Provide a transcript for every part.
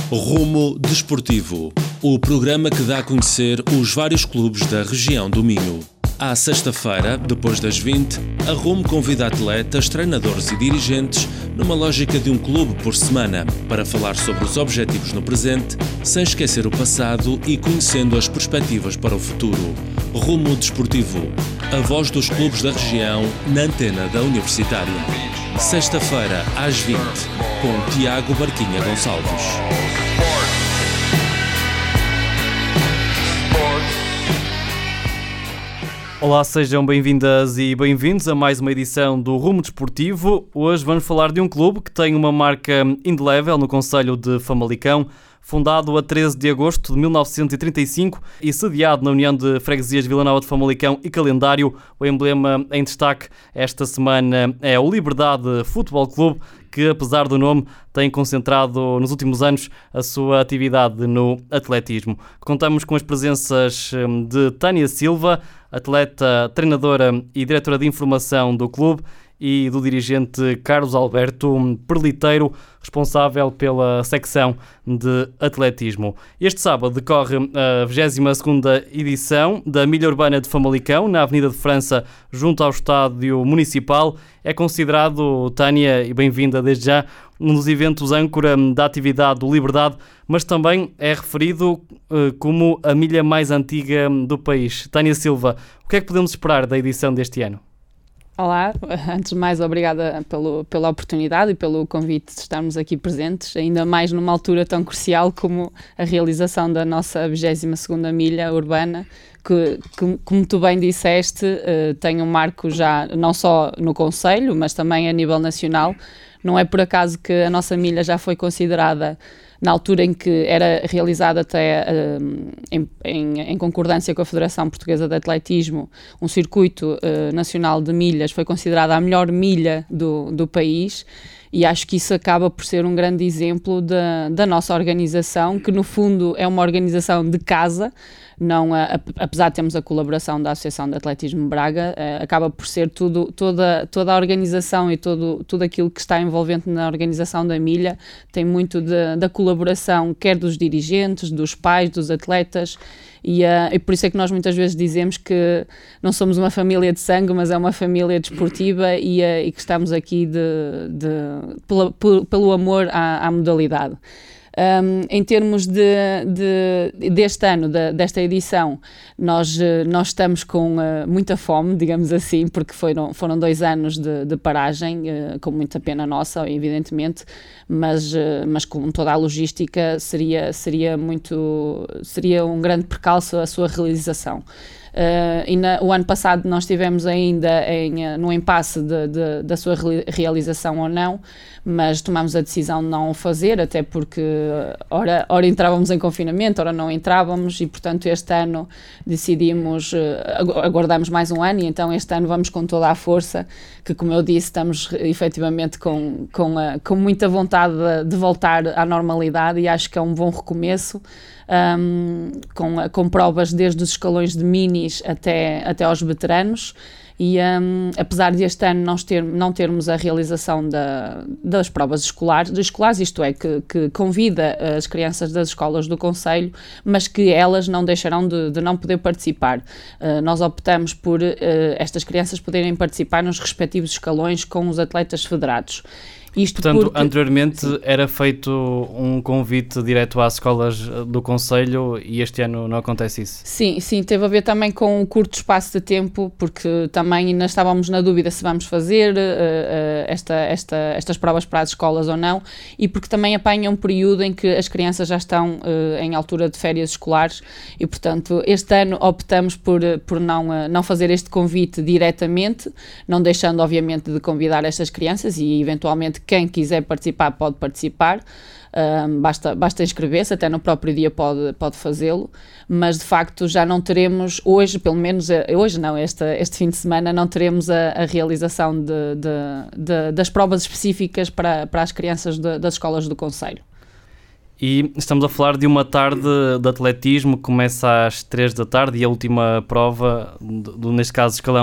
Rumo Desportivo, o programa que dá a conhecer os vários clubes da região do Minho. À sexta-feira, depois das 20, a Rumo convida atletas, treinadores e dirigentes numa lógica de um clube por semana, para falar sobre os objetivos no presente, sem esquecer o passado e conhecendo as perspectivas para o futuro. Rumo Desportivo, a voz dos clubes da região na antena da Universitária. Sexta-feira, às 20, com Tiago Barquinha Gonçalves. Olá, sejam bem-vindas e bem-vindos a mais uma edição do Rumo Desportivo. Hoje vamos falar de um clube que tem uma marca indelével no concelho de Famalicão, fundado a 13 de agosto de 1935 e sediado na União de Freguesias Vila Nova de Famalicão e Calendário. O emblema em destaque esta semana é o Liberdade Futebol Clube, que apesar do nome tem concentrado nos últimos anos a sua atividade no atletismo. Contamos com as presenças de Tânia Silva, atleta, treinadora e diretora de informação do clube, e do dirigente Carlos Alberto Perliteiro, responsável pela secção de atletismo. Este sábado decorre a 22ª edição da Milha Urbana de Famalicão, na Avenida de França, junto ao Estádio Municipal. É considerado, Tânia, e bem-vinda desde já, um dos eventos âncora da atividade do Liberdade, mas também é referido como a milha mais antiga do país. Tânia Silva, o que é que podemos esperar da edição deste ano? Olá, antes de mais obrigada pela oportunidade e pelo convite de estarmos aqui presentes, ainda mais numa altura tão crucial como a realização da nossa 22ª milha urbana, que como tu bem disseste, tem um marco já não só no concelho, mas também a nível nacional. Não é por acaso que a nossa milha já foi considerada, na altura em que era realizada até em concordância com a Federação Portuguesa de Atletismo, um circuito nacional de milhas, foi considerada a melhor milha do país, e acho que isso acaba por ser um grande exemplo da nossa organização, que no fundo é uma organização de casa, não, apesar de termos a colaboração da Associação de Atletismo Braga, acaba por ser toda a organização e tudo aquilo que está envolvente na organização da milha, tem muito da colaboração, quer dos dirigentes, dos pais, dos atletas, e por isso é que nós muitas vezes dizemos que não somos uma família de sangue, mas é uma família desportiva, e que estamos aqui pelo amor à modalidade. Em termos deste ano, desta edição, nós estamos com muita fome, digamos assim, porque foram 2 anos de paragem, com muita pena nossa, evidentemente, mas com toda a logística seria um grande percalço a sua realização. O ano passado nós estivemos ainda no impasse da sua realização ou não, mas tomámos a decisão de não o fazer, até porque ora entrávamos em confinamento, ora não entrávamos, e portanto este ano decidimos, aguardamos mais um ano, e então este ano vamos com toda a força, que como eu disse, estamos efetivamente com muita vontade de voltar à normalidade, e acho que é um bom recomeço. Com provas desde os escalões de minis até aos veteranos, e apesar de este ano não termos a realização das provas escolares, isto é, que convida as crianças das escolas do concelho, mas que elas não deixarão de não poder participar. Nós optamos por estas crianças poderem participar nos respectivos escalões com os atletas federados. Portanto, anteriormente era feito um convite direto às escolas do concelho, e este ano não acontece isso? Sim, teve a ver também com um curto espaço de tempo, porque também ainda estávamos na dúvida se vamos fazer estas provas para as escolas ou não, e porque também apanha um período em que as crianças já estão em altura de férias escolares, e portanto este ano optamos por não fazer este convite diretamente, não deixando obviamente de convidar estas crianças, e eventualmente quem quiser participar pode participar, basta inscrever-se, até no próprio dia pode fazê-lo, mas de facto já não teremos hoje, pelo menos hoje não, este fim de semana não teremos a realização das provas específicas para as crianças das escolas do concelho. E estamos a falar de uma tarde de atletismo que começa às 3 da tarde, e a última prova, neste caso escalão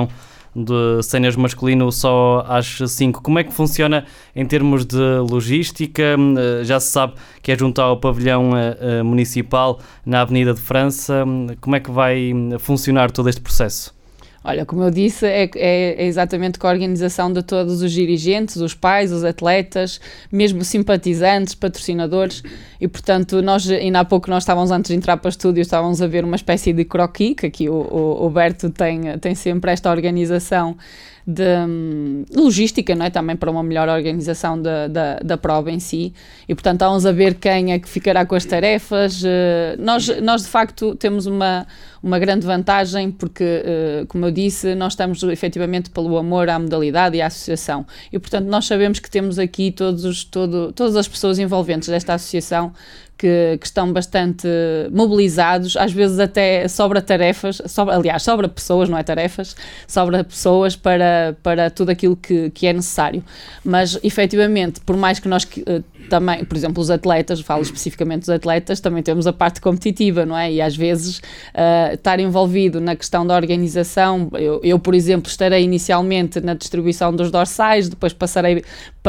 de séniores masculino só às 5. Como é que funciona em termos de logística? Já se sabe que é junto ao pavilhão municipal na Avenida de França. Como é que vai funcionar todo este processo? Olha, como eu disse, é exatamente com a organização de todos os dirigentes, os pais, os atletas, mesmo simpatizantes, patrocinadores, e portanto nós, ainda há pouco nós estávamos, antes de entrar para o estúdio, estávamos a ver uma espécie de croquis, que aqui o Berto tem sempre esta organização de logística, não é? Também para uma melhor organização da prova em si, e portanto estamos a ver quem é que ficará com as tarefas. Nós de facto temos uma grande vantagem porque, como eu disse, nós estamos efetivamente pelo amor à modalidade e à associação, e portanto nós sabemos que temos aqui todas as pessoas envolventes desta associação que estão bastante mobilizados, às vezes até sobra tarefas, sobra pessoas, não é tarefas, sobra pessoas para tudo aquilo que é necessário. Mas, efetivamente, por mais que nós também, por exemplo, os atletas, falo especificamente dos atletas, também temos a parte competitiva, não é? E às vezes estar envolvido na questão da organização, eu, por exemplo, estarei inicialmente na distribuição dos dorsais, depois passarei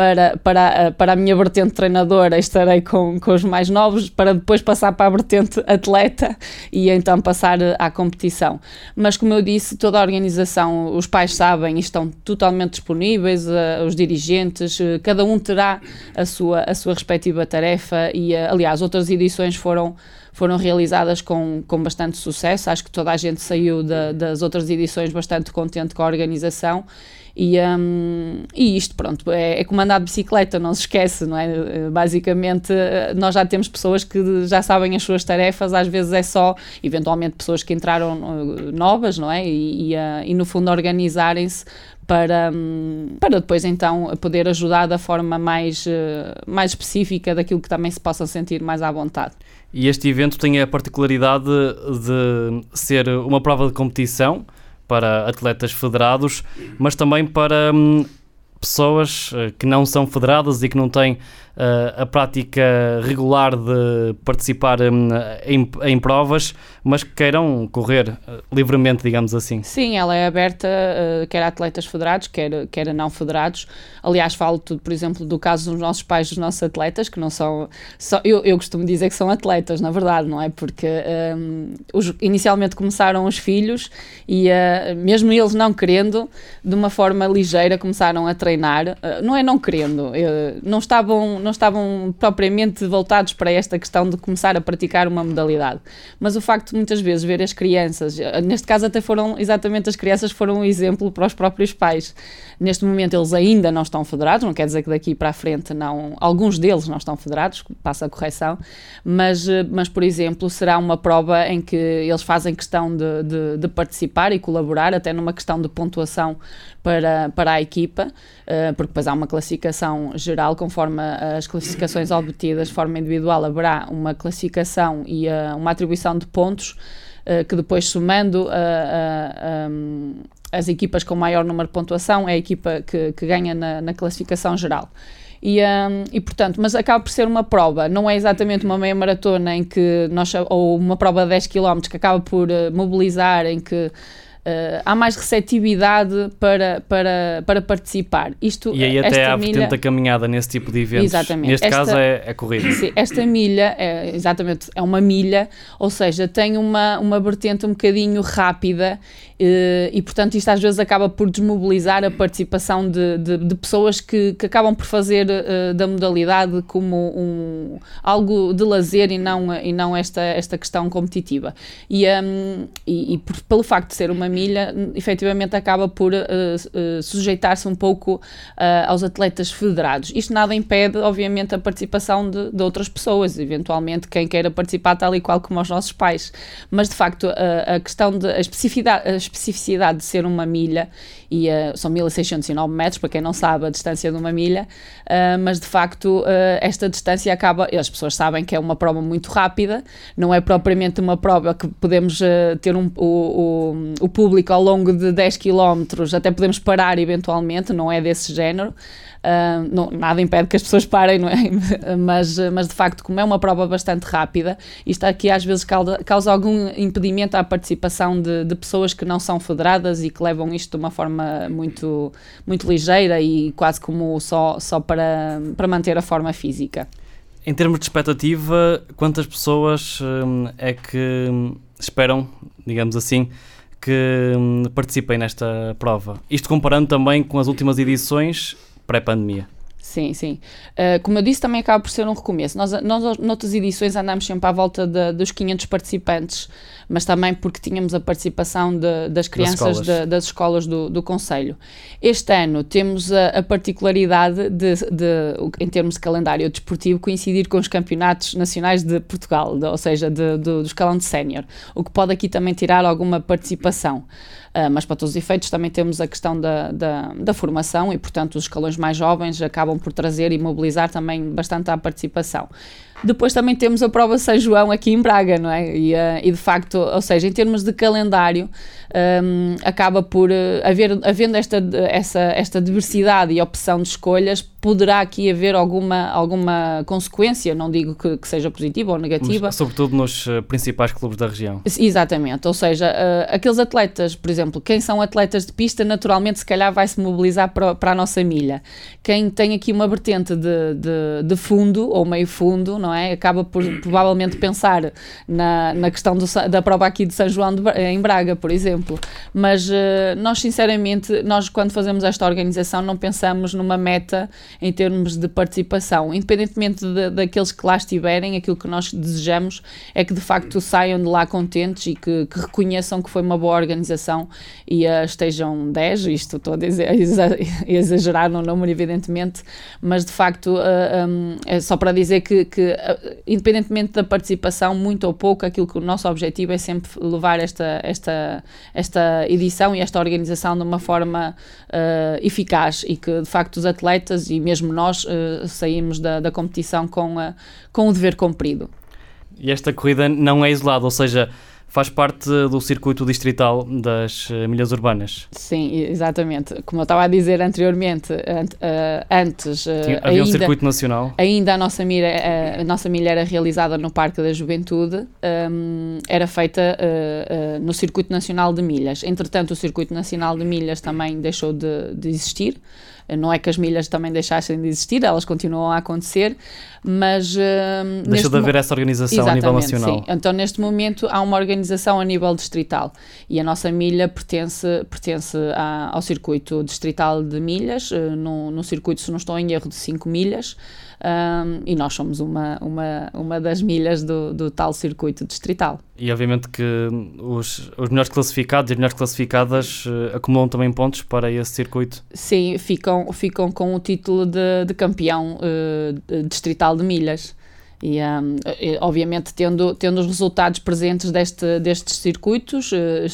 para a minha vertente treinadora, estarei com os mais novos, para depois passar para a vertente atleta e então passar à competição. Mas, como eu disse, toda a organização, os pais sabem e estão totalmente disponíveis, os dirigentes, cada um terá a sua respectiva tarefa e, aliás, outras edições foram realizadas com bastante sucesso. Acho que toda a gente saiu das outras edições bastante contente com a organização. E isto, pronto, é como andar de bicicleta, não se esquece, não é? Basicamente, nós já temos pessoas que já sabem as suas tarefas, às vezes é só, eventualmente, pessoas que entraram novas, não é? E no fundo, organizarem-se para depois, então, poder ajudar da forma mais específica daquilo que também se possa sentir mais à vontade. E este evento tem a particularidade de ser uma prova de competição para atletas federados, mas também para pessoas que não são federadas e que não têm a prática regular de participar em provas, mas que queiram correr livremente, digamos assim. Sim, ela é aberta quer a atletas federados, quer a não federados. Aliás, falo tudo, por exemplo, do caso dos nossos pais, dos nossos atletas, que não são... Eu costumo dizer que são atletas, na verdade, não é? Porque inicialmente começaram os filhos e mesmo eles não querendo, de uma forma ligeira, começaram a treinar. Não é não querendo, não estavam propriamente voltados para esta questão de começar a praticar uma modalidade. Mas o facto de muitas vezes ver as crianças, neste caso até foram exatamente as crianças, foram um exemplo para os próprios pais. Neste momento eles ainda não estão federados, não quer dizer que daqui para a frente não, alguns deles não estão federados, passa a correção, mas por exemplo, será uma prova em que eles fazem questão de participar e colaborar, até numa questão de pontuação para a equipa, porque depois há uma classificação geral, conforme as classificações obtidas de forma individual, haverá uma classificação e uma atribuição de pontos, que depois, somando as equipas com maior número de pontuação, é a equipa que ganha na classificação geral. E portanto, mas acaba por ser uma prova, não é exatamente uma meia maratona ou uma prova de 10 km que acaba por mobilizar, em que há mais receptividade para participar. E aí até há a vertente da caminhada nesse tipo de eventos. Exatamente. Neste caso é corrida. Sim, esta milha é uma milha, ou seja, tem uma vertente um bocadinho rápida e portanto isto às vezes acaba por desmobilizar a participação de pessoas que acabam por fazer da modalidade como algo de lazer e não esta questão competitiva. Pelo facto de ser uma milha, efetivamente acaba por sujeitar-se um pouco aos atletas federados. Isto nada impede, obviamente, a participação de outras pessoas, eventualmente quem queira participar tal e qual como os nossos pais. Mas, de facto, a questão a especificidade de ser uma milha, e são 1.609 metros, para quem não sabe a distância de uma milha, mas, de facto, esta distância as pessoas sabem que é uma prova muito rápida, não é propriamente uma prova que podemos ter o público público ao longo de 10 km, até podemos parar eventualmente, não é desse género. Nada impede que as pessoas parem, não é? mas de facto, como é uma prova bastante rápida, isto aqui às vezes causa algum impedimento à participação de pessoas que não são federadas e que levam isto de uma forma muito, muito ligeira e quase como só para manter a forma física. Em termos de expectativa, quantas pessoas é que esperam, digamos assim, que participem nesta prova? Isto comparando também com as últimas edições pré-pandemia. Sim. Como eu disse, também acaba por ser um recomeço. Nós noutras edições andámos sempre à volta dos 500 participantes, mas também porque tínhamos a participação das crianças das escolas do concelho. Este ano temos a particularidade de, em termos de calendário desportivo, coincidir com os campeonatos nacionais de Portugal, ou seja, do escalão de sénior, o que pode aqui também tirar alguma participação. Mas para todos os efeitos também temos a questão da formação e, portanto, os escalões mais jovens acabam por trazer e mobilizar também bastante a participação. Depois também temos a prova São João aqui em Braga, não é? E de facto, ou seja, em termos de calendário, acaba por, havendo esta diversidade e opção de escolhas, poderá aqui haver alguma consequência, não digo que seja positiva ou negativa. Mas, sobretudo nos principais clubes da região. Exatamente, ou seja, aqueles atletas, por exemplo, quem são atletas de pista, naturalmente se calhar vai se mobilizar para a nossa milha. Quem tem aqui uma vertente de fundo ou meio fundo, não é? Acaba por provavelmente pensar na questão da prova aqui de São João em Braga, por exemplo. Mas nós sinceramente, quando fazemos esta organização não pensamos numa meta em termos de participação, independentemente daqueles que lá estiverem. Aquilo que nós desejamos é que de facto saiam de lá contentes e que reconheçam que foi uma boa organização e estejam 10, isto estou a exagerar no número evidentemente, mas de facto é só para dizer que independentemente da participação, muito ou pouco, aquilo que o nosso objetivo é sempre levar esta edição e esta organização de uma forma eficaz e que de facto os atletas e mesmo nós saímos da competição com o dever cumprido. E esta corrida não é isolada, ou seja, faz parte do circuito distrital das milhas urbanas. Sim, exatamente. Como eu estava a dizer anteriormente, antes... Havia um circuito nacional? Ainda a nossa milha era realizada no Parque da Juventude, era feita no Circuito Nacional de Milhas. Entretanto, o Circuito Nacional de Milhas também deixou de existir. Não é que as milhas também deixassem de existir, elas continuam a acontecer, mas... Deixou de haver essa organização a nível nacional. Sim. Então, neste momento, há uma organização a nível distrital e a nossa milha pertence ao circuito distrital de milhas, no circuito, se não estou em erro, de 5 milhas, e nós somos uma das milhas do tal circuito distrital. E obviamente que os melhores classificados e as melhores classificadas acumulam também pontos para esse circuito? Sim, ficam com o título de campeão distrital de milhas. E obviamente tendo os resultados presentes destes circuitos,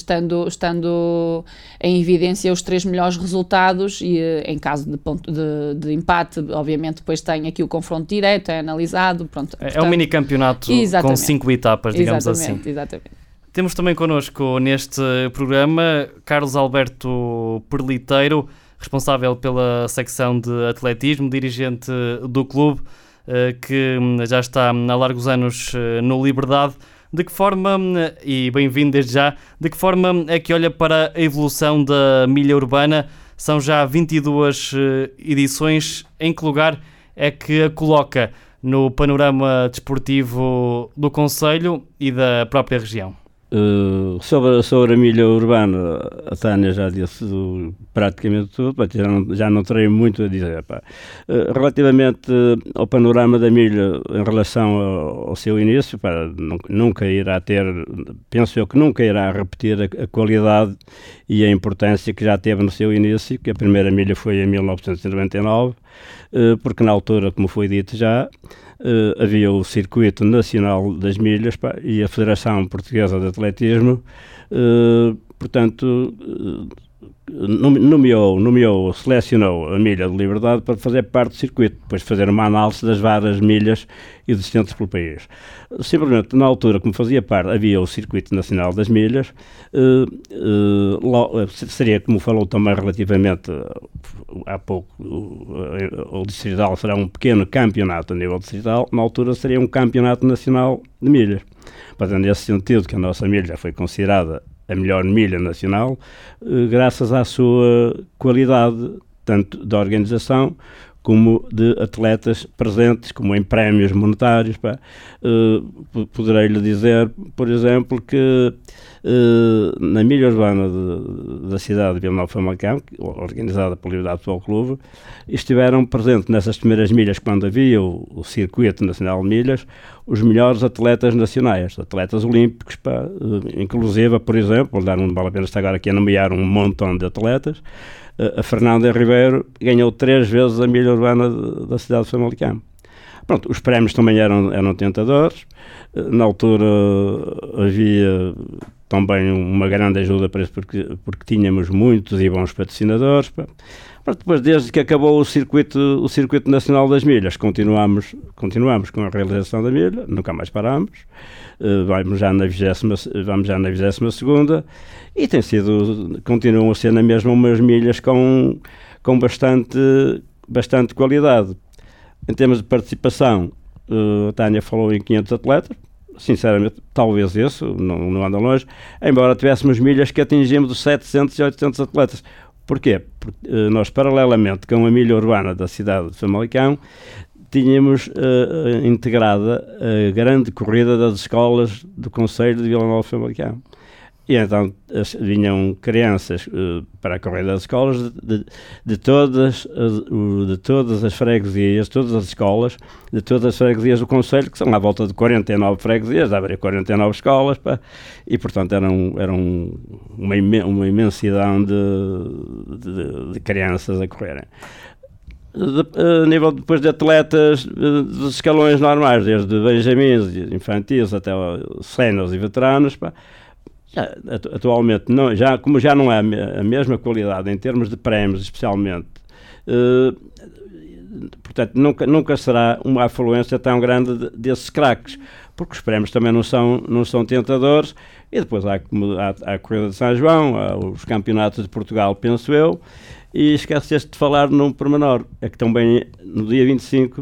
estando em evidência os 3 melhores resultados e em caso de empate, obviamente depois tem aqui o confronto direto, é analisado. Pronto, é um mini campeonato com 5 etapas, digamos assim. Exatamente. Temos também connosco neste programa Carlos Alberto Perliteiro, responsável pela secção de atletismo, dirigente do clube, que já está há largos anos no Liberdade. De que forma, e bem-vindo desde já, de que forma é que olha para a evolução da milha urbana? São já 22 edições. Em que lugar é que a coloca no panorama desportivo do concelho e da própria região? Sobre a milha urbana, a Tânia já disse praticamente tudo, já não terei muito a dizer. Relativamente ao panorama da milha em relação ao seu início, nunca irá ter, penso eu que nunca irá repetir a qualidade e a importância que já teve no seu início, que a primeira milha foi em 1999, porque na altura, como foi dito já, havia o Circuito Nacional das Milhas e a Federação Portuguesa de Atletismo, portanto, selecionou a milha de Liberdade para fazer parte do circuito, depois de fazer uma análise das várias milhas existentes pelo país. Simplesmente, na altura, como fazia parte, havia o Circuito Nacional das Milhas, seria, como falou também relativamente há pouco, o distrital será um pequeno campeonato a nível distrital, na altura seria um campeonato nacional de milhas. Portanto, nesse sentido que a nossa milha já foi considerada a melhor milha nacional, graças à sua qualidade, tanto da organização como de atletas presentes, como em prémios monetários. Poderei-lhe dizer, por exemplo, que na milha urbana da cidade de Vila Nova de Famalicão, organizada pelo Liberdade Futebol Clube, estiveram presentes nessas primeiras milhas, quando havia o Circuito Nacional de Milhas, os melhores atletas nacionais, atletas olímpicos, inclusive, por exemplo, não vale a pena estar agora aqui a nomear um montão de atletas. A Fernanda Ribeiro ganhou 3 vezes a milha urbana da cidade de Famalicão. Pronto, os prémios também eram tentadores. Na altura havia também uma grande ajuda para isso, porque tínhamos muitos e bons patrocinadores. Pronto, depois, desde que acabou o circuito Nacional das Milhas, continuamos com a realização da milha, nunca mais paramos. Vamos já na 22ª e continuam a ser na mesma umas milhas com bastante qualidade. Em termos de participação, a Tânia falou em 500 atletas, sinceramente, talvez isso, não anda longe, embora tivéssemos milhas que atingimos os 700 e 800 atletas. Porquê? Porque nós, paralelamente com a milha urbana da cidade de Famalicão, tínhamos integrada a grande corrida das escolas do Conselho de Vila Nova de Famalicão. E então vinham crianças para a corrida das escolas de todas as freguesias, todas as escolas, de todas as freguesias do Conselho, que são à volta de 49 freguesias, haveria 49 escolas, e portanto era uma imensidão de crianças a correrem. A nível depois de atletas dos escalões normais, desde benjamins, infantis até séniores e veteranos, atualmente, como já não há a mesma qualidade em termos de prémios, especialmente, portanto, nunca será uma afluência tão grande desses craques, porque os prémios também não são tentadores, e depois há a Corrida de São João, há os campeonatos de Portugal, penso eu, e esqueceste de falar num pormenor, é que também no dia 25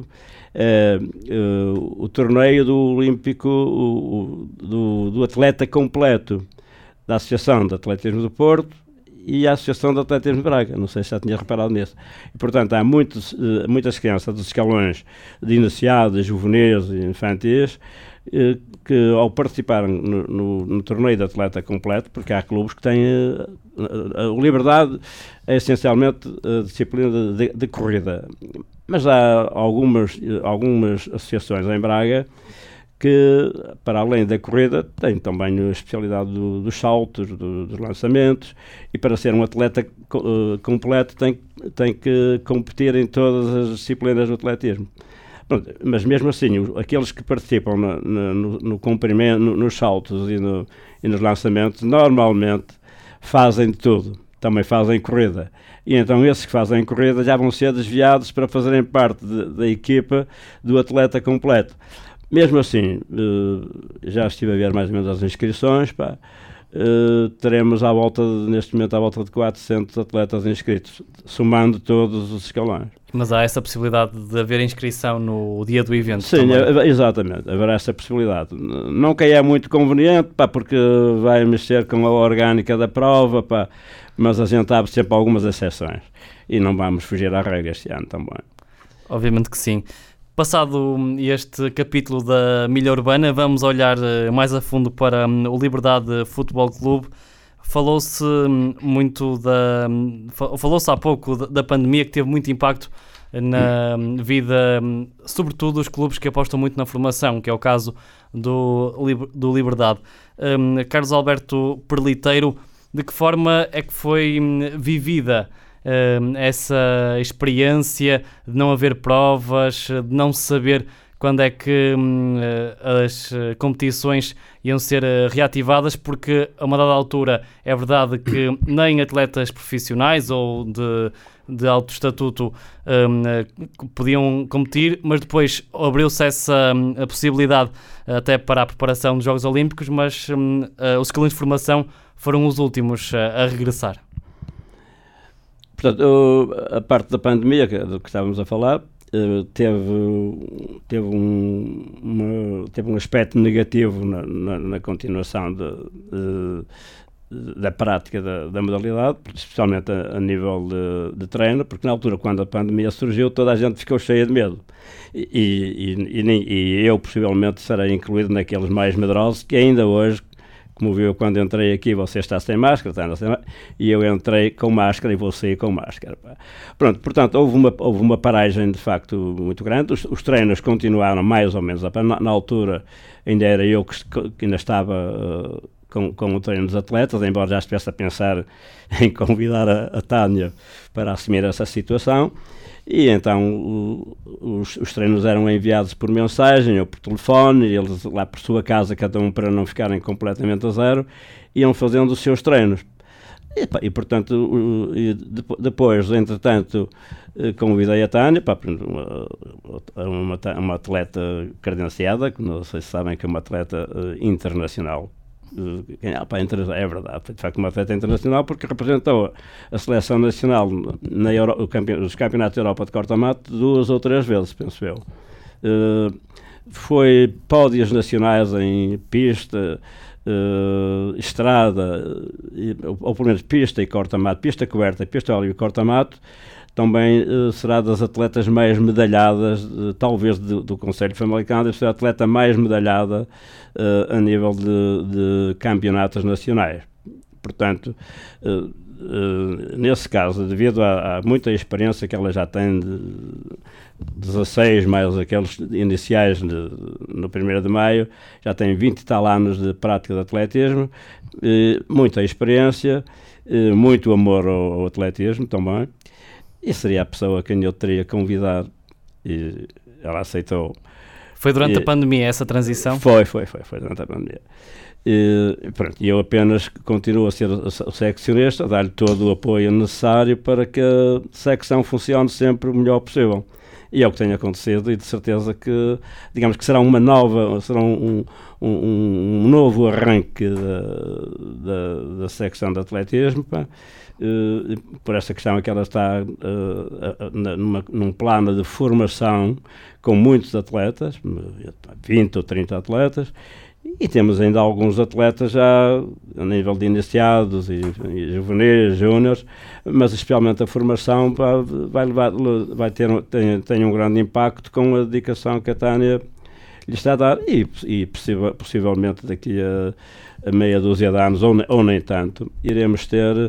o torneio do Olímpico do atleta completo da Associação de Atletismo do Porto e a Associação de Atletismo de Braga, não sei se já tinha reparado nisso. E, portanto, há muitas crianças dos escalões de iniciados, juvenis e infantis que, ao participarem no torneio de atleta completo, porque há clubes que têm a Liberdade é essencialmente a disciplina de corrida, mas há algumas associações em Braga que, para além da corrida, tem também a especialidade dos saltos, dos lançamentos, e para ser um atleta completo tem que competir em todas as disciplinas do atletismo. Pronto, mas mesmo assim, aqueles que participam no comprimento, nos saltos e nos lançamentos, normalmente fazem de tudo, também fazem corrida. E então esses que fazem corrida já vão ser desviados para fazerem parte da equipa do atleta completo. Mesmo assim, já estive a ver mais ou menos as inscrições, teremos neste momento à volta de 400 atletas inscritos, somando todos os escalões. Mas há essa possibilidade de haver inscrição no dia do evento? Sim, exatamente, haverá essa possibilidade. Nunca é muito conveniente, porque vai mexer com a orgânica da prova, mas a gente abre sempre algumas exceções e não vamos fugir à regra este ano também. Obviamente que sim. Passado este capítulo da milha urbana, vamos olhar mais a fundo para o Liberdade Futebol Clube. Falou-se há pouco da pandemia, que teve muito impacto na vida, sobretudo dos clubes que apostam muito na formação, que é o caso do Liberdade. Carlos Alberto Perliteiro, de que forma é que foi vivida essa experiência de não haver provas, de não saber quando é que as competições iam ser reativadas, porque a uma dada altura é verdade que nem atletas profissionais ou de alto estatuto podiam competir, mas depois abriu-se essa a possibilidade até para a preparação dos Jogos Olímpicos, mas os escalões de formação foram os últimos a regressar. Portanto, a parte da pandemia do que estávamos a falar teve um aspecto negativo na continuação da prática da modalidade, especialmente a nível de treino, porque na altura, quando a pandemia surgiu, toda a gente ficou cheia de medo. E eu, possivelmente, serei incluído naqueles mais medrosos que ainda hoje, como viu, quando entrei aqui, você está sem máscara, e eu entrei com máscara e vou sair com máscara. Pronto, portanto, houve uma paragem, de facto, muito grande. Os treinos continuaram mais ou menos. Na altura, ainda era eu que ainda estava com o treino dos atletas, embora já estivesse a pensar em convidar a Tânia para assumir essa situação. E então os treinos eram enviados por mensagem ou por telefone, e eles lá por sua casa, cada um, para não ficarem completamente a zero, iam fazendo os seus treinos. E portanto, depois, entretanto, convidei a Tânia, uma atleta credenciada, que não sei se sabem que é uma atleta internacional. É verdade, foi de facto uma atleta internacional, porque representou a seleção nacional nos campeonatos da Europa de corta-mato 2 ou 3 vezes, penso eu. Foi pódios nacionais em pista, estrada, ou pelo menos pista e corta-mato, pista coberta, pista óleo e corta-mato. Também será das atletas mais medalhadas, talvez do Conselho Famalicão, deve ser a atleta mais medalhada a nível de campeonatos nacionais. Portanto, nesse caso, devido a muita experiência que ela já tem, de 16 mais aqueles iniciais no 1º de maio, já tem 20 e tal anos de prática de atletismo, muita experiência, muito amor ao atletismo também. E seria a pessoa a quem eu teria convidado, e ela aceitou. Foi durante a pandemia essa transição? Foi durante a pandemia. E eu apenas continuo a ser o seccionista, a dar-lhe todo o apoio necessário para que a secção funcione sempre o melhor possível. E é o que tem acontecido, e de certeza que, digamos que será um novo arranque da secção de atletismo, por essa questão que ela está num plano de formação com muitos atletas, 20 ou 30 atletas, e temos ainda alguns atletas já a nível de iniciados e juvenis, júniores, mas especialmente a formação tem um grande impacto com a dedicação que a Tânia lhe está a dar, e possivelmente daqui a meia dúzia de anos, ou nem tanto, iremos ter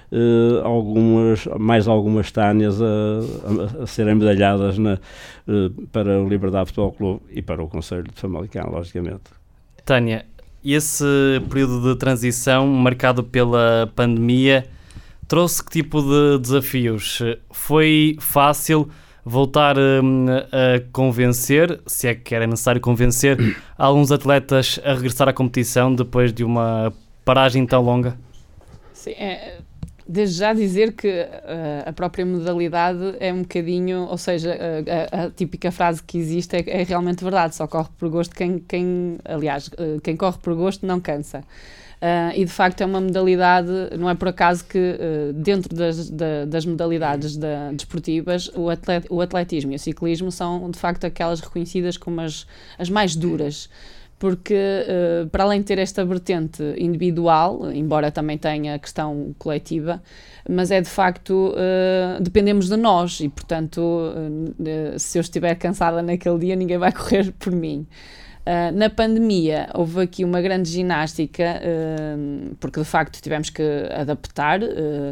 mais algumas Tânias a serem medalhadas para o Liberdade Futebol Clube e para o Conselho de Famalicão, logicamente. Tânia, esse período de transição marcado pela pandemia trouxe que tipo de desafios? Foi fácil voltar a convencer, se é que era necessário convencer, alguns atletas a regressar à competição depois de uma paragem tão longa? Sim, desde já dizer que a própria modalidade é um bocadinho, ou seja, a típica frase que existe é realmente verdade, só corre por gosto quem corre por gosto não cansa. E de facto é uma modalidade, não é por acaso que dentro das modalidades desportivas o atletismo e o ciclismo são de facto aquelas reconhecidas como as mais duras, porque para além de ter esta vertente individual, embora também tenha a questão coletiva, mas é de facto, dependemos de nós e portanto se eu estiver cansada naquele dia ninguém vai correr por mim. Na pandemia houve aqui uma grande ginástica, porque de facto tivemos que adaptar,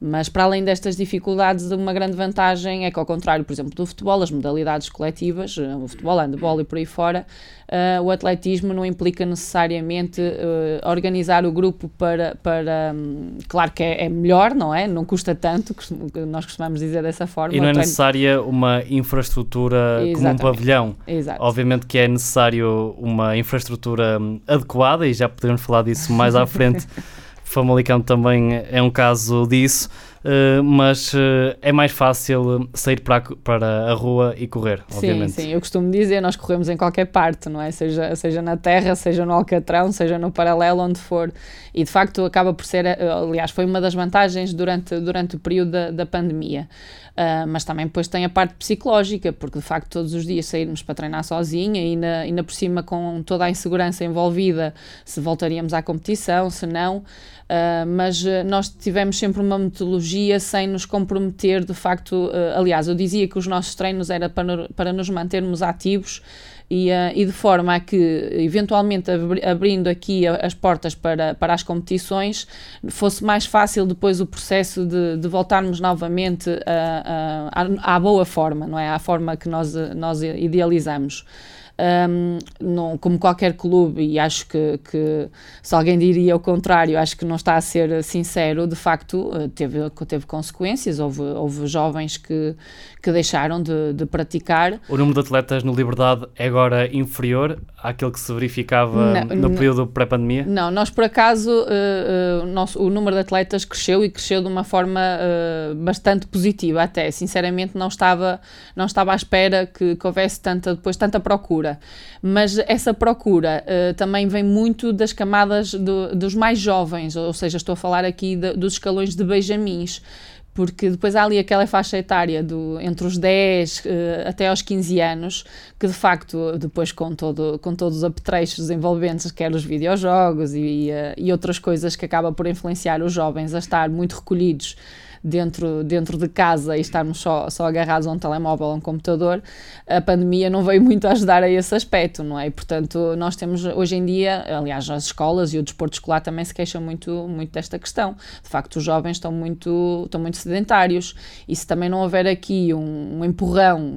Mas para além destas dificuldades, uma grande vantagem é que, ao contrário, por exemplo, do futebol, as modalidades coletivas, o futebol, handebol e por aí fora, o atletismo não implica necessariamente organizar o grupo para claro que é melhor, não é? Não custa tanto, nós costumamos dizer dessa forma. E não é necessária uma infraestrutura como um pavilhão. Exato. Obviamente que é necessário uma infraestrutura adequada, e já podemos falar disso mais à frente. Famalicão também é um caso disso, mas é mais fácil sair para a rua e correr, obviamente. Sim, eu costumo dizer, nós corremos em qualquer parte, não é? Seja na terra, seja no Alcatrão, seja no paralelo, onde for. E de facto acaba por ser, aliás, foi uma das vantagens durante o período da pandemia. Mas também depois tem a parte psicológica, porque de facto todos os dias sairmos para treinar sozinha e ainda por cima com toda a insegurança envolvida, se voltaríamos à competição, se não, mas nós tivemos sempre uma metodologia sem nos comprometer de facto, aliás, eu dizia que os nossos treinos era para nos mantermos ativos e de forma a que, eventualmente, abrindo aqui as portas para as competições, fosse mais fácil depois o processo de voltarmos novamente à boa forma, não é? À forma que nós idealizamos. Não, como qualquer clube, e acho que se alguém diria o contrário, acho que não está a ser sincero, de facto teve consequências, houve jovens que deixaram de praticar. O número de atletas no Liberdade é agora inferior àquele que se verificava no período pré-pandemia? Não, nós por acaso, o número de atletas cresceu de uma forma bastante positiva até, sinceramente não estava à espera que houvesse tanta procura. Mas essa procura também vem muito das camadas dos mais jovens, ou seja, estou a falar aqui dos escalões de benjamins, porque depois há ali aquela faixa etária entre os 10 até aos 15 anos, que de facto depois com todos os apetrechos envolventes, quer os videojogos e outras coisas que acaba por influenciar os jovens a estar muito recolhidos dentro de casa e estarmos só agarrados a um telemóvel ou a um computador, a pandemia não veio muito ajudar a esse aspecto, não é? E, portanto, nós temos hoje em dia, aliás, as escolas e o desporto escolar também se queixam muito desta questão. De facto, os jovens estão muito sedentários, e se também não houver aqui um empurrão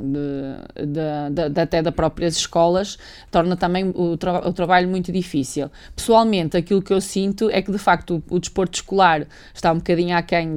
até das próprias escolas, torna também o trabalho muito difícil. Pessoalmente, aquilo que eu sinto é que, de facto, o desporto escolar está um bocadinho aquém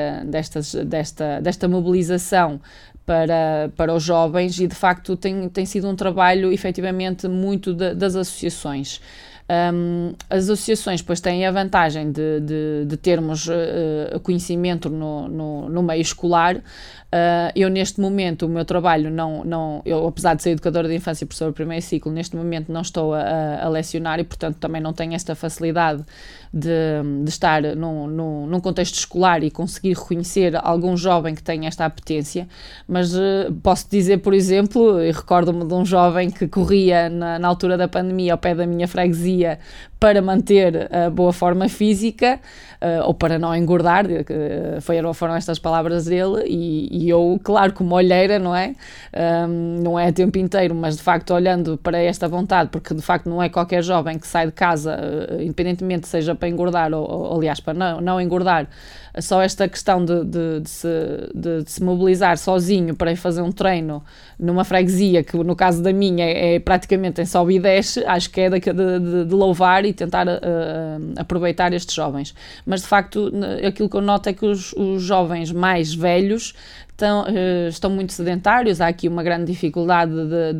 desta mobilização para os jovens, e de facto tem sido um trabalho efetivamente muito das associações. As associações depois têm a vantagem de termos conhecimento no meio escolar. Eu neste momento, o meu trabalho eu, apesar de ser educadora de infância e professora de primeiro ciclo, neste momento não estou a lecionar, e portanto também não tenho esta facilidade de estar num contexto escolar e conseguir reconhecer algum jovem que tenha esta apetência, mas posso dizer, por exemplo, e recordo-me de um jovem que corria na altura da pandemia ao pé da minha freguesia para manter a boa forma física, ou para não engordar, foram estas palavras dele, e eu, claro, como olheira, não é? Não é a tempo inteiro, mas de facto olhando para esta vontade, porque de facto não é qualquer jovem que sai de casa, independentemente seja para engordar ou aliás, para não engordar, só esta questão de se mobilizar sozinho para ir fazer um treino numa freguesia, que no caso da minha é praticamente em sobe e desce, acho que é de louvar e tentar aproveitar estes jovens. Mas de facto aquilo que eu noto é que os jovens mais velhos estão muito sedentários. Há aqui uma grande dificuldade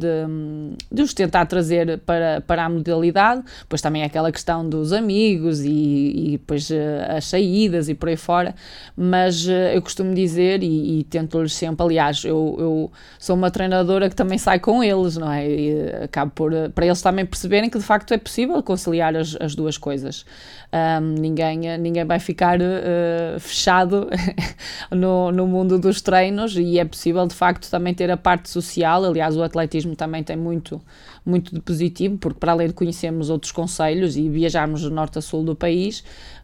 de os tentar trazer para a modalidade, pois também é aquela questão dos amigos e depois as saídas e por aí fora, mas eu costumo dizer e tento-lhes sempre, aliás, eu sou uma treinadora que também sai com eles, não é? E acabo para eles também perceberem que de facto é possível conciliar as duas coisas. Ninguém vai ficar fechado no mundo dos treinos, e é possível de facto também ter a parte social. Aliás, o atletismo também tem muito de positivo, porque para além de conhecermos outros concelhos e viajarmos do norte a sul do país,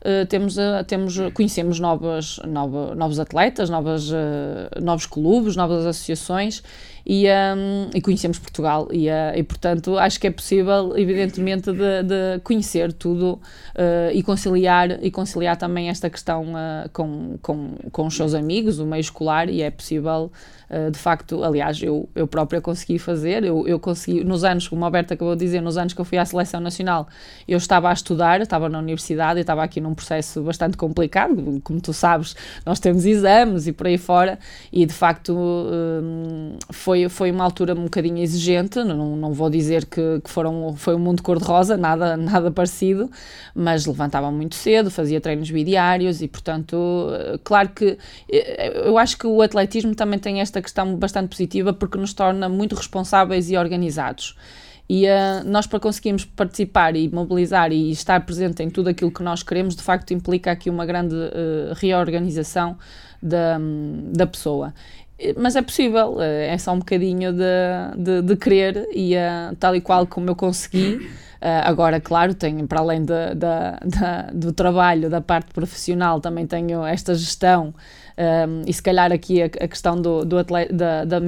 conhecemos novos atletas, novos clubes, novas associações, e conhecemos Portugal e portanto acho que é possível evidentemente de conhecer tudo e conciliar também esta questão com os seus amigos, o meio escolar, e é possível de facto. Aliás, eu própria consegui fazer, eu consegui, nos anos, como a Alberto acabou de dizer, nos anos que eu fui à Seleção Nacional, eu estava a estudar, estava na universidade, eu estava aqui num processo bastante complicado, como tu sabes, nós temos exames e por aí fora, e de facto foi uma altura um bocadinho exigente, não vou dizer que foi um mundo cor-de-rosa, nada parecido, mas levantava muito cedo, fazia treinos bidiários e portanto, claro que eu acho que o atletismo também tem esta questão bastante positiva porque nos torna muito responsáveis e organizados. E nós, para conseguirmos participar e mobilizar e estar presente em tudo aquilo que nós queremos, de facto implica aqui uma grande reorganização da pessoa. Mas é possível, é só um bocadinho de querer e tal e qual como eu consegui. Agora, claro, tenho, para além do trabalho, da parte profissional, também tenho esta gestão e se calhar aqui a questão do atleta, da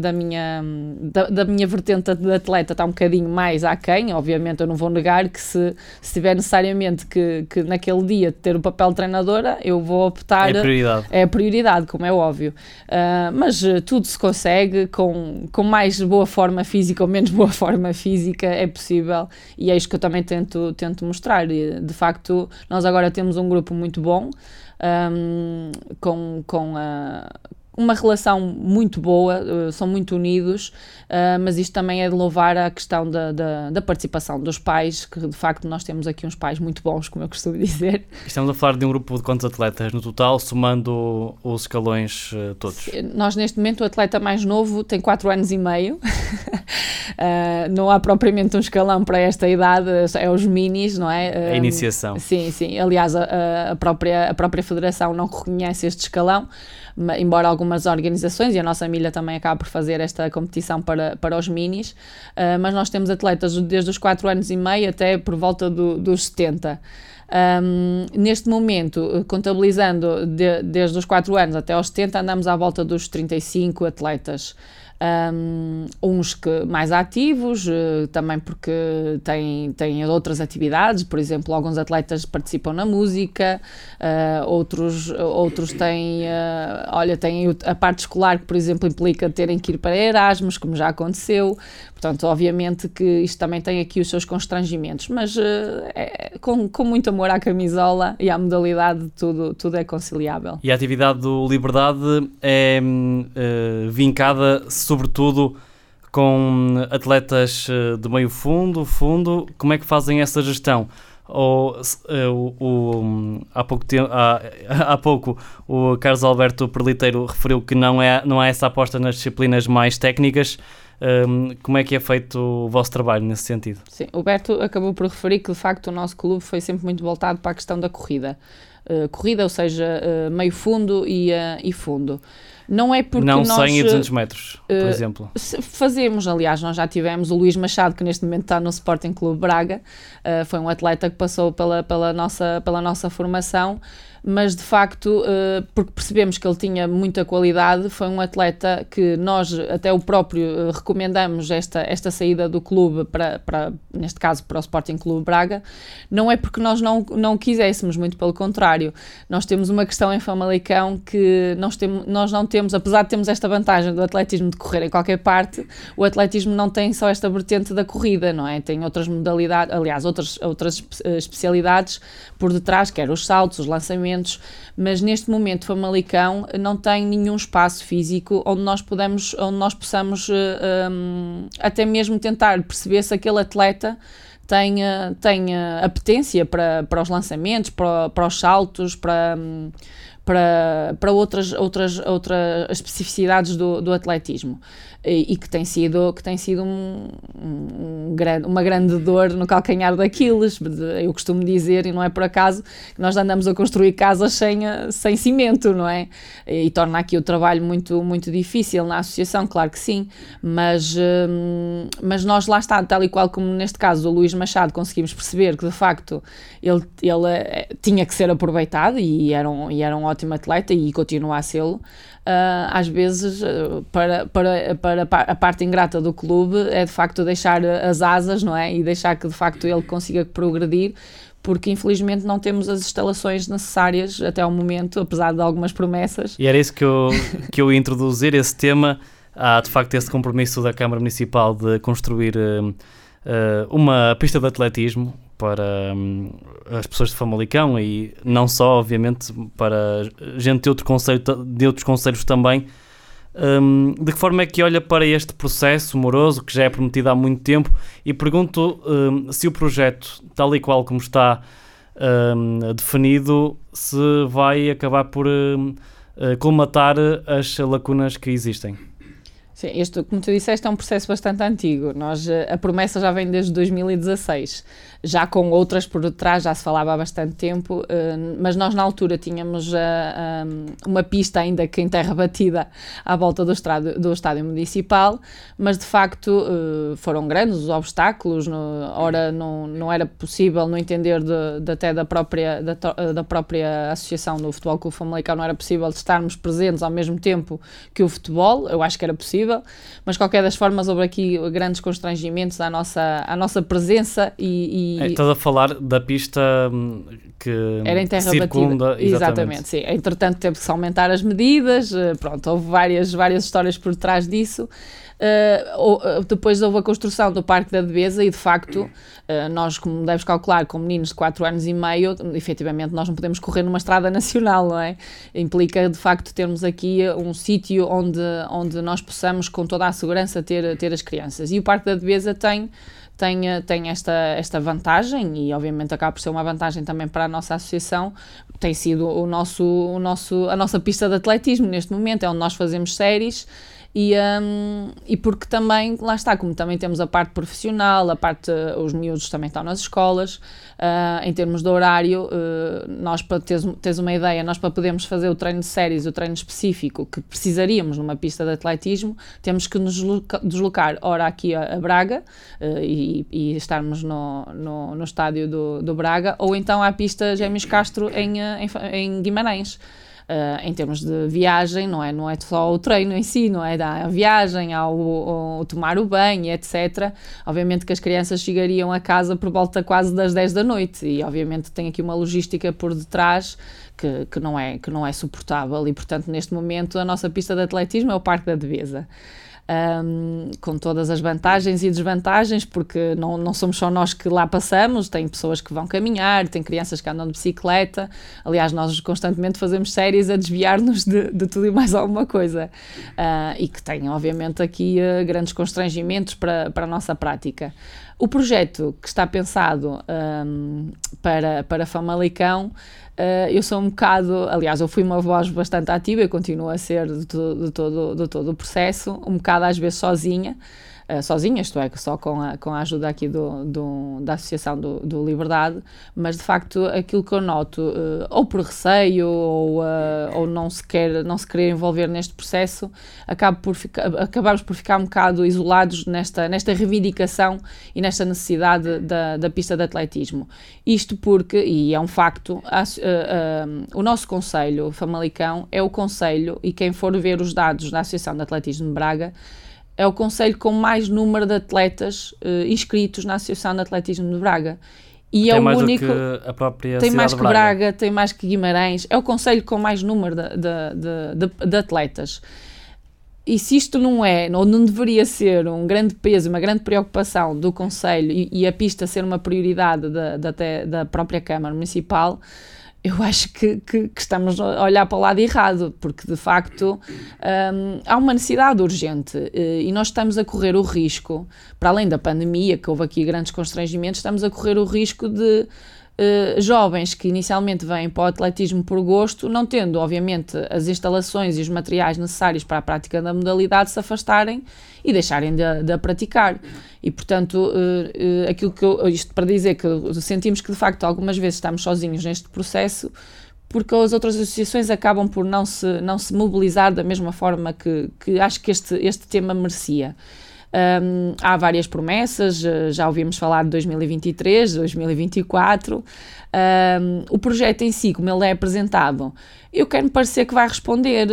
minha vertente de atleta está um bocadinho mais aquém. Obviamente eu não vou negar que se tiver necessariamente que naquele dia ter o papel de treinadora, eu vou optar... É a prioridade, como é óbvio. Mas tudo se consegue com mais boa forma física ou menos boa forma física, é possível, e é isto que eu também tento mostrar. E, de facto, nós agora temos um grupo muito bom, com uma relação muito boa, são muito unidos, mas isto também é de louvar a questão da participação dos pais, que de facto nós temos aqui uns pais muito bons, como eu costumo dizer. Estamos a falar de um grupo de quantos atletas no total, somando os escalões todos? Nós neste momento o atleta mais novo tem 4 anos e meio, não há propriamente um escalão para esta idade, é os minis, não é? A iniciação. Sim, aliás a própria federação não reconhece este escalão, embora algumas organizações, e a nossa milha também acaba por fazer esta competição para os minis, mas nós temos atletas desde os 4 anos e meio até por volta dos 70. Neste momento, contabilizando desde os 4 anos até aos 70, andamos à volta dos 35 atletas. Uns que mais ativos, também porque têm outras atividades, por exemplo, alguns atletas participam na música, outros têm a parte escolar que, por exemplo, implica terem que ir para Erasmus, como já aconteceu. Portanto, obviamente que isto também tem aqui os seus constrangimentos, mas com muito amor à camisola e à modalidade, tudo é conciliável. E a atividade do Liberdade é vincada sobretudo com atletas de meio fundo, como é que fazem essa gestão? Há pouco o Carlos Alberto Perliteiro referiu que não há essa aposta nas disciplinas mais técnicas. Como é que é feito o vosso trabalho nesse sentido? Sim, o Berto acabou por referir que de facto o nosso clube foi sempre muito voltado para a questão da corrida, ou seja, meio fundo e fundo. Não é porque não nós... 100 e 200 metros, por exemplo. Fazemos, aliás, nós já tivemos o Luís Machado, que neste momento está no Sporting Clube Braga, foi um atleta que passou pela nossa formação, mas de facto, porque percebemos que ele tinha muita qualidade, foi um atleta que nós, até o próprio, recomendamos esta saída do clube, neste caso para o Sporting Clube Braga. Não é porque nós não quiséssemos, muito pelo contrário. Nós temos uma questão em Famalicão que nós não temos, apesar de termos esta vantagem do atletismo de correr em qualquer parte, o atletismo não tem só esta vertente da corrida, não é? Tem outras modalidades, aliás, outras especialidades por detrás, quer os saltos, os lançamentos, mas neste momento Famalicão não tem nenhum espaço físico onde nós possamos até mesmo tentar perceber se aquele atleta tem apetência para os lançamentos, para os saltos, para outras especificidades do atletismo, e que tem sido um uma grande dor no calcanhar daqueles. Eu costumo dizer, e não é por acaso, que nós andamos a construir casas sem cimento, não é? E torna aqui o trabalho muito, muito difícil na associação, claro que sim, mas nós lá está, tal e qual como neste caso o Luís Machado, conseguimos perceber que de facto ele tinha que ser aproveitado e era um ótimo atleta e continua a sê-lo. Às vezes, para a parte ingrata do clube é de facto deixar as asas, não é? E deixar que de facto ele consiga progredir, porque infelizmente não temos as instalações necessárias até ao momento, apesar de algumas promessas. E era isso que eu ia introduzir, esse tema. Há de facto esse compromisso da Câmara Municipal de construir uma pista de atletismo para as pessoas de Famalicão e não só, obviamente, para gente de outros concelhos também. De que forma é que olha para este processo moroso, que já é prometido há muito tempo, e pergunto se o projeto, tal e qual como está definido, se vai acabar por colmatar as lacunas que existem. Sim, como tu disseste, é um processo bastante antigo. A promessa já vem desde 2016, já com outras por detrás, já se falava há bastante tempo, mas nós na altura tínhamos uma pista ainda que em terra batida à volta do estádio municipal, mas de facto foram grandes os obstáculos, ora não era possível, no entender até da própria associação do Futebol Clube Famalicão, não era possível estarmos presentes ao mesmo tempo que o futebol. Eu acho que era possível, mas de qualquer das formas houve aqui grandes constrangimentos à nossa presença Estás a falar da pista que era em terra circunda, batida. Exatamente, sim. Entretanto teve-se aumentar as medidas, pronto, houve várias histórias por trás disso. Depois houve a construção do Parque da Devesa e de facto nós, como deves calcular, com meninos de 4 anos e meio, efetivamente nós não podemos correr numa estrada nacional, não é? Implica de facto termos aqui um sítio onde nós possamos com toda a segurança ter as crianças, e o Parque da Devesa tem esta vantagem, e obviamente acaba por ser uma vantagem também para a nossa associação. Tem sido a nossa pista de atletismo neste momento, é onde nós fazemos séries. E porque também, lá está, como também temos a parte profissional, os miúdos também estão nas escolas, em termos de horário, nós, para teres uma ideia, nós para podermos fazer o treino de séries, o treino específico que precisaríamos numa pista de atletismo, temos que nos deslocar ora aqui a Braga e estarmos no estádio do Braga, ou então à pista Gêmeos Castro em Guimarães. Em termos de viagem, não é só o treino em si, não é? Há a viagem, há o tomar o banho, etc. Obviamente que as crianças chegariam a casa por volta quase das 10 da noite e obviamente tem aqui uma logística por detrás que não é suportável, e portanto neste momento a nossa pista de atletismo é o Parque da Devesa. Com todas as vantagens e desvantagens, porque não somos só nós que lá passamos, tem pessoas que vão caminhar, tem crianças que andam de bicicleta. Aliás, nós constantemente fazemos séries a desviar-nos de tudo e mais alguma coisa, e que tem obviamente aqui grandes constrangimentos para a nossa prática. O projeto que está pensado para Famalicão, eu sou um bocado, aliás, eu fui uma voz bastante ativa, eu continuo a ser de todo o processo, um bocado às vezes sozinha, isto é, só com a ajuda aqui da Associação do Liberdade, mas de facto aquilo que eu noto, ou por receio, ou não se querer envolver neste processo, acabamos por ficar um bocado isolados nesta reivindicação e nesta necessidade da pista de atletismo. Isto porque, e é um facto, o nosso concelho Famalicão é o concelho, e quem for ver os dados da Associação de Atletismo de Braga, é o concelho com mais número de atletas inscritos na Associação de Atletismo de Braga. E tem é o mais único. Do que a própria tem cidade mais de que Braga, tem mais que Guimarães. É o concelho com mais número de atletas. E se isto não deveria ser um grande peso, uma grande preocupação do concelho e a pista ser uma prioridade da própria Câmara Municipal, eu acho que estamos a olhar para o lado errado, porque de facto há uma necessidade urgente e nós estamos a correr o risco, para além da pandemia, que houve aqui grandes constrangimentos, estamos a correr o risco de jovens que inicialmente vêm para o atletismo por gosto, não tendo, obviamente, as instalações e os materiais necessários para a prática da modalidade, se afastarem e deixarem de a praticar. E, portanto, isto para dizer que sentimos que, de facto, algumas vezes estamos sozinhos neste processo, porque as outras associações acabam por não se mobilizar da mesma forma que acho que este tema merecia. Há várias promessas, já ouvimos falar de 2023, 2024. O projeto em si, como ele é apresentado, eu quero-me parecer que vai responder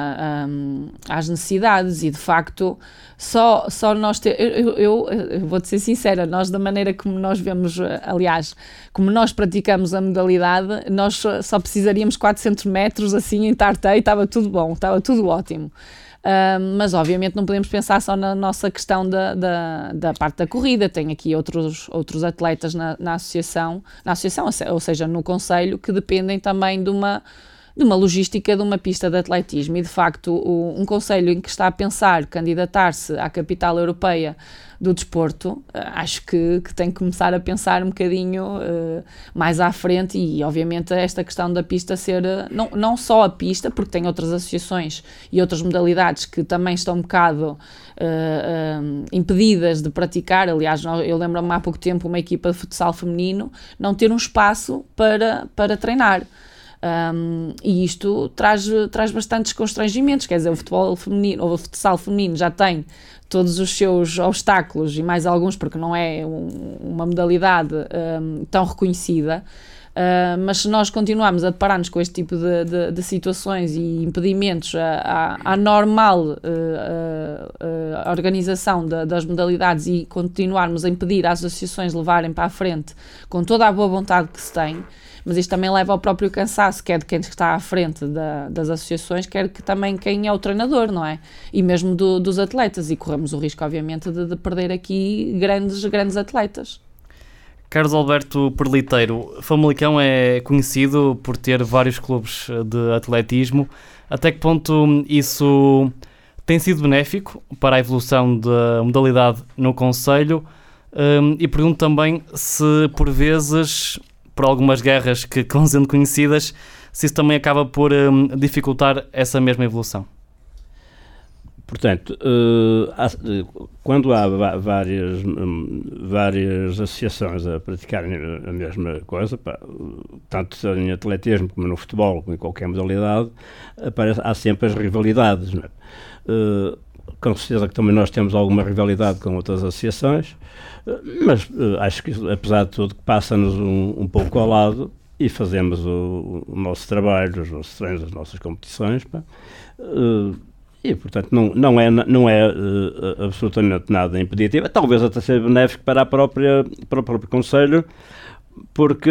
às necessidades e, de facto, só nós eu vou-te ser sincera, nós, da maneira como nós vemos, aliás, como nós praticamos a modalidade, nós só precisaríamos 400 metros assim em Tartei, estava tudo bom, estava tudo ótimo. Mas obviamente não podemos pensar só na nossa questão da parte da corrida. Tem aqui outros atletas na associação, ou seja, no concelho, que dependem também de uma logística de uma pista de atletismo. E de facto um concelho em que está a pensar candidatar-se à capital europeia do desporto, acho que tem que começar a pensar um bocadinho mais à frente, e obviamente esta questão da pista ser, não só a pista, porque tem outras associações e outras modalidades que também estão um bocado impedidas de praticar. Aliás, eu lembro-me há pouco tempo uma equipa de futsal feminino não ter um espaço para treinar. E isto traz bastantes constrangimentos, quer dizer, o futebol feminino, ou o futsal feminino já tem todos os seus obstáculos e mais alguns, porque não é uma modalidade tão reconhecida, mas se nós continuarmos a deparar-nos com este tipo de situações e impedimentos à normal organização das modalidades, e continuarmos a impedir as associações levarem para a frente com toda a boa vontade que se tem, mas isto também leva ao próprio cansaço, quer de quem está à frente das associações, quer que também quem é o treinador, não é? E mesmo dos atletas, e corremos o risco, obviamente, de perder aqui grandes atletas. Carlos Alberto Perliteiro, Famalicão é conhecido por ter vários clubes de atletismo. Até que ponto isso tem sido benéfico para a evolução da modalidade no concelho? E pergunto também se, por vezes, por algumas guerras que vão sendo conhecidas, se isso também acaba por dificultar essa mesma evolução. Portanto, quando há várias associações a praticarem a mesma coisa, tanto em atletismo como no futebol, como em qualquer modalidade, há sempre as rivalidades, não é? Com certeza que também nós temos alguma rivalidade com outras associações, mas acho que, apesar de tudo, passa-nos um pouco ao lado e fazemos o nosso trabalho, os nossos treinos, as nossas competições, e, portanto, não é absolutamente nada impeditivo. Talvez até seja benéfico para o próprio concelho, porque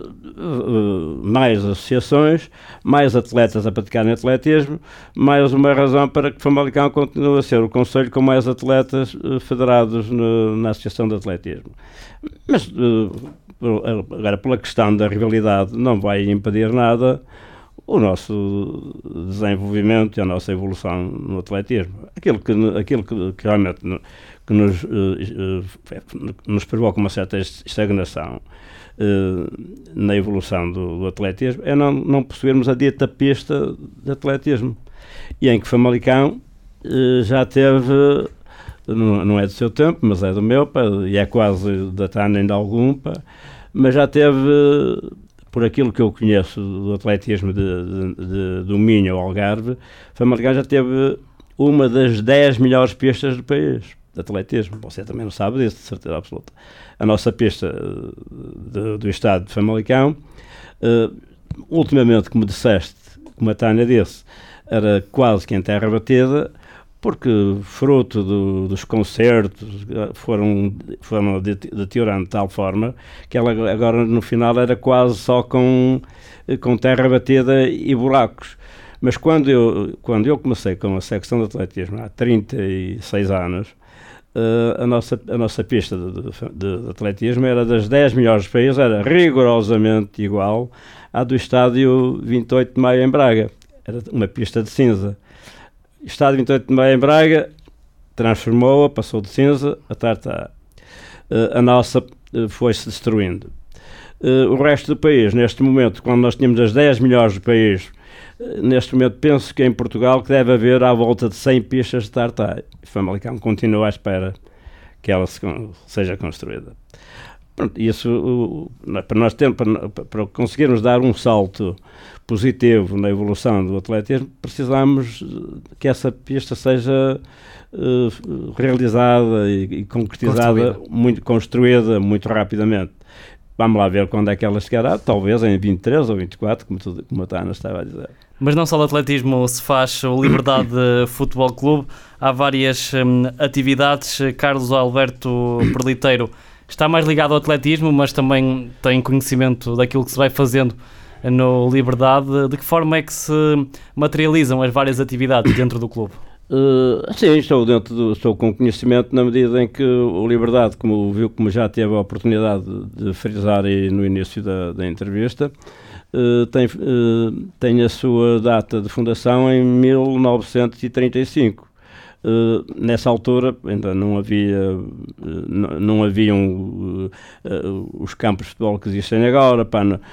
mais associações, mais atletas a praticarem atletismo, mais uma razão para que Famalicão continue a ser o concelho com mais atletas federados na Associação de Atletismo. Mas, agora, pela questão da rivalidade, não vai impedir nada o nosso desenvolvimento e a nossa evolução no atletismo. Aquilo que realmente nos provoca uma certa estagnação na evolução do atletismo é não possuirmos a dita pista de atletismo, e em que Famalicão já teve, não é do seu tempo, mas é do meu, e é quase da Tânia ainda algum, mas já teve, por aquilo que eu conheço do atletismo do Minho ao Algarve, Famalicão já teve uma das 10 melhores pistas do país de atletismo. Você também não sabe disso, de certeza absoluta. A nossa pista do estado de Famalicão, ultimamente, como disseste, como a Tânia disse, era quase que em terra batida, porque fruto dos concertos foram deteriorando de tal forma que ela agora no final era quase só com terra batida e buracos. Mas quando eu comecei com a secção de atletismo há 36 anos, a nossa pista de atletismo era das 10 melhores do país, era rigorosamente igual à do estádio 28 de Maio em Braga. Era uma pista de cinza. O estádio 28 de Maio em Braga transformou-a, passou de cinza a tartar. A nossa foi-se destruindo. O resto do país, neste momento, quando nós tínhamos as 10 melhores do país, neste momento penso que em Portugal que deve haver à volta de 100 pistas de tartan. O Famalicão continua à espera que ela seja construída. Pronto, isso, para conseguirmos dar um salto positivo na evolução do atletismo, precisamos que essa pista seja realizada e concretizada, construída muito rapidamente. Vamos lá ver quando é que ela chegará, talvez em 23 ou 24, como a Tana estava a dizer. Mas não só o atletismo se faz, o Liberdade Futebol Clube, há várias atividades. Carlos Alberto Perliteiro está mais ligado ao atletismo, mas também tem conhecimento daquilo que se vai fazendo no Liberdade. De que forma é que se materializam as várias atividades dentro do clube? Sim, estou com conhecimento na medida em que o Liberdade, como já teve a oportunidade de frisar aí no início da entrevista, tem a sua data de fundação em 1935. Nessa altura ainda não haviam os campos de futebol que existem agora.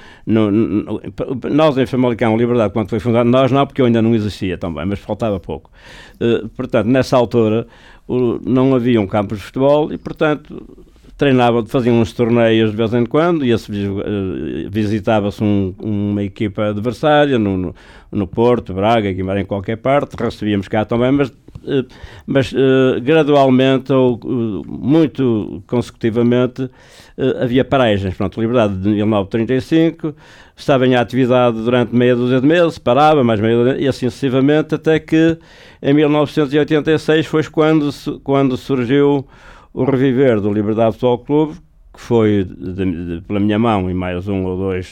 Nós em Famalicão, Liberdade, quando foi fundado, nós não, porque eu ainda não existia também, mas faltava pouco. Portanto, nessa altura não haviam campos de futebol e, portanto, faziam uns torneios de vez em quando, visitava-se uma equipa adversária no Porto, Braga, Guimarães, em qualquer parte, recebíamos cá também, mas gradualmente ou muito consecutivamente havia paragens. Pronto, Liberdade de 1935 estava em atividade durante meia dúzia de meses, parava mais meia dúzia, e assim sucessivamente, até que em 1986 foi quando surgiu o reviver do Liberdade Futebol Clube, que foi pela minha mão e mais um ou dois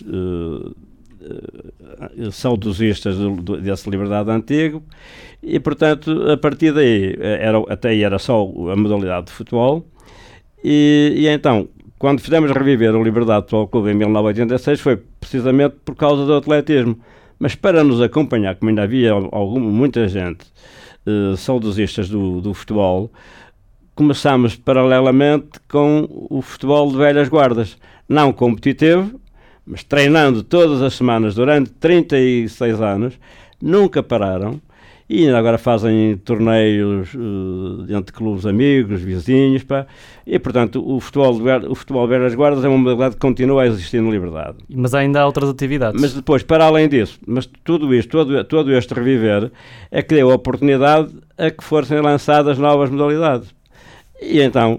saudosistas desse Liberdade antigo, e portanto a partir daí até aí era só a modalidade de futebol, e então quando fizemos reviver o Liberdade Futebol Clube em 1986 foi precisamente por causa do atletismo, mas para nos acompanhar, como ainda havia muita gente saudosistas do futebol, começámos paralelamente com o futebol de velhas guardas, não competitivo, mas treinando todas as semanas durante 36 anos, nunca pararam, e ainda agora fazem torneios entre clubes amigos, vizinhos, e portanto o futebol de velhas guardas é uma modalidade que continua a existir na Liberdade. Mas ainda há outras atividades. Mas depois, para além disso, todo este reviver é que deu a oportunidade a que fossem lançadas novas modalidades. E então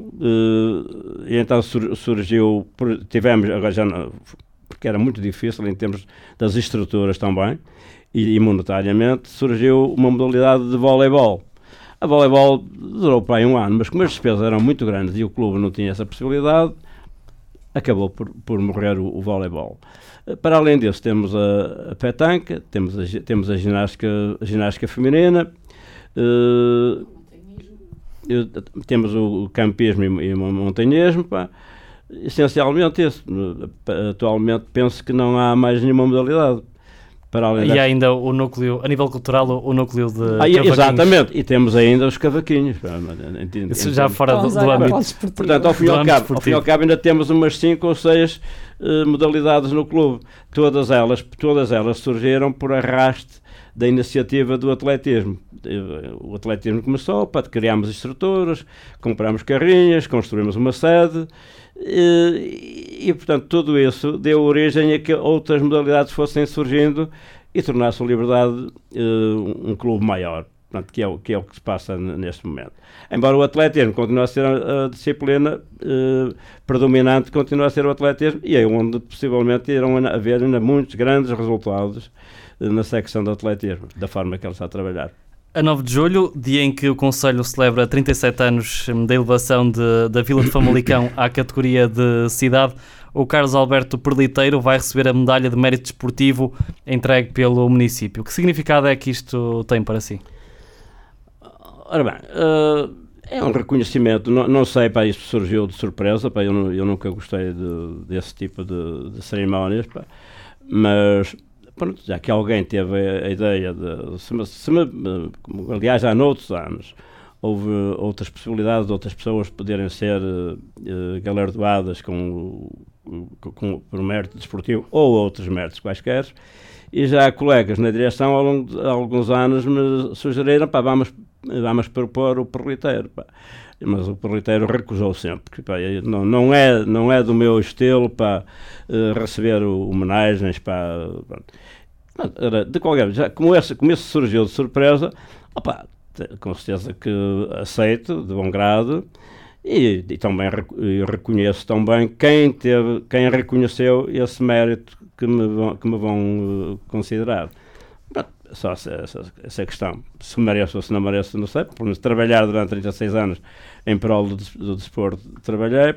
surgiu, tivemos, agora já não, porque era muito difícil em termos das estruturas também, e monetariamente, surgiu uma modalidade de voleibol. A voleibol durou para aí um ano, mas como as despesas eram muito grandes e o clube não tinha essa possibilidade, acabou por morrer o voleibol. Para além disso, temos a petanca, temos a ginástica feminina, temos o campismo e o montanhismo, essencialmente isso. Atualmente penso que não há mais nenhuma modalidade. E há ainda o núcleo, a nível cultural, o núcleo de cavaquinhos. Exatamente, e temos ainda os cavaquinhos. Isso já fora do âmbito. Portanto, ao fim e ao cabo ainda temos umas 5 ou 6 modalidades no clube. Todas elas surgiram por arraste da iniciativa do atletismo. O atletismo começou, criámos estruturas, comprámos carrinhas, construímos uma sede, e portanto tudo isso deu origem a que outras modalidades fossem surgindo e tornasse a Liberdade um clube maior, portanto, que é o que se passa neste momento. Embora o atletismo continue a ser a disciplina predominante, continua a ser o atletismo, e é onde possivelmente irão haver ainda muitos grandes resultados na secção do atletismo, da forma que ele está a trabalhar. A 9 de julho, dia em que o Conselho celebra 37 anos da elevação da Vila de Famalicão à categoria de cidade, o Carlos Alberto Perliteiro vai receber a medalha de mérito desportivo entregue pelo município. Que significado é que isto tem para si? Ora bem, é um reconhecimento, não sei, isto surgiu de surpresa, eu nunca gostei desse tipo de cerimónias, mas pronto, já que alguém teve a ideia aliás, há noutros anos, houve outras possibilidades de outras pessoas poderem ser galardoadas com por mérito desportivo ou outros méritos quaisquer, e já colegas na direção ao longo de alguns anos me sugeriram, vamos propor o Perliteiro, mas o Perliteiro recusou sempre, não é do meu estilo receber homenagens, de qualquer já como esse surgiu de surpresa, com certeza que aceito de bom grado, e também reconheço também quem reconheceu esse mérito que me vão considerar. Só essa questão, se mereço ou se não mereço, não sei, por trabalhar durante 36 anos em prol do desporto, trabalhei,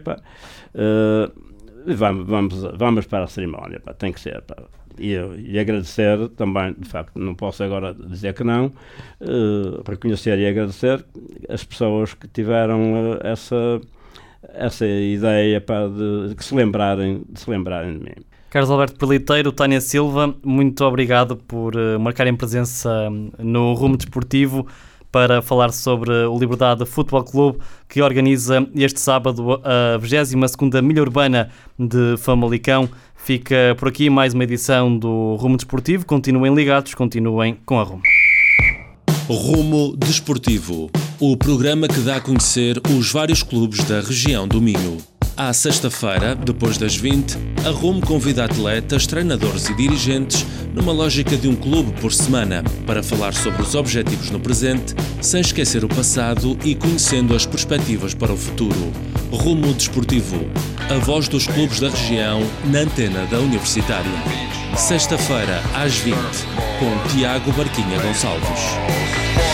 vamos para a cerimónia, tem que ser, e agradecer também, de facto, não posso agora dizer que não, reconhecer e agradecer as pessoas que tiveram essa ideia de se lembrarem de mim. Carlos Alberto Perliteiro, Tânia Silva, muito obrigado por marcarem presença no Rumo Desportivo para falar sobre o Liberdade Futebol Clube, que organiza este sábado a 22ª Milha Urbana de Famalicão. Fica por aqui mais uma edição do Rumo Desportivo. Continuem ligados, continuem com a Rumo. Rumo Desportivo, o programa que dá a conhecer os vários clubes da região do Minho. À sexta-feira, depois das 20, a Rumo convida atletas, treinadores e dirigentes numa lógica de um clube por semana para falar sobre os objetivos no presente, sem esquecer o passado e conhecendo as perspectivas para o futuro. Rumo Desportivo, a voz dos clubes da região na antena da Universitária. Sexta-feira, às 20, com Tiago Barquinha Gonçalves.